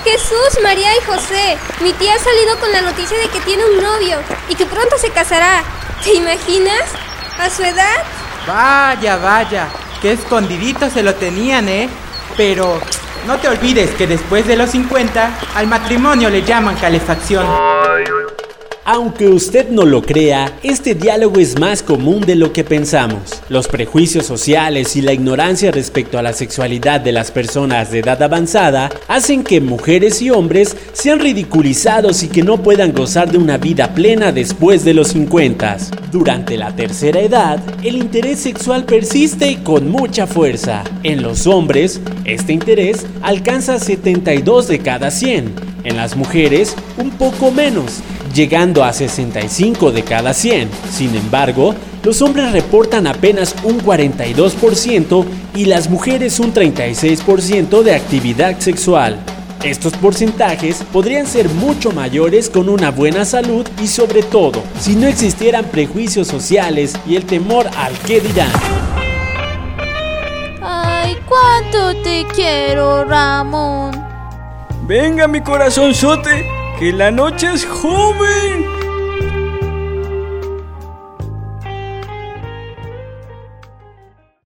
Jesús, María y José. Mi tía ha salido con la noticia de que tiene un novio y que pronto se casará. ¿Te imaginas? ¿A su edad? Vaya, qué escondidito se lo tenían, Pero no te olvides que después de los 50, al matrimonio le llaman calefacción. Aunque usted no lo crea, este diálogo es más común de lo que pensamos. Los prejuicios sociales y la ignorancia respecto a la sexualidad de las personas de edad avanzada hacen que mujeres y hombres sean ridiculizados y que no puedan gozar de una vida plena después de los 50. Durante la tercera edad, el interés sexual persiste con mucha fuerza. En los hombres, este interés alcanza 72 de cada 100. En las mujeres, un poco menos, llegando a 65 de cada 100. Sin embargo, los hombres reportan apenas un 42% y las mujeres un 36% de actividad sexual. Estos porcentajes podrían ser mucho mayores con una buena salud y sobre todo, si no existieran prejuicios sociales y el temor al qué dirán. Ay, cuánto te quiero, Ramón. Venga, mi corazonzote, que la noche es joven.